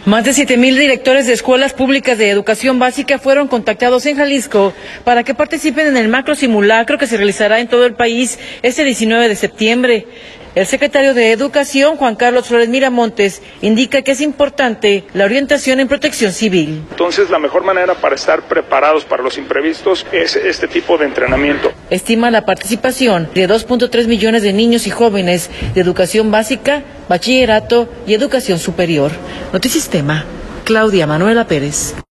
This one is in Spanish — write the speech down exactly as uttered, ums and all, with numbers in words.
Más de siete mil directores de escuelas públicas de educación básica fueron contactados en Jalisco para que participen en el macro simulacro que se realizará en todo el país este diecinueve de septiembre. El secretario de Educación, Juan Carlos Flores Miramontes, indica que es importante la orientación en protección civil. Entonces, la mejor manera para estar preparados para los imprevistos es este tipo de entrenamiento. Estima la participación de dos punto tres millones de niños y jóvenes de educación básica, bachillerato y educación superior. Notisistema, Claudia Manuela Pérez.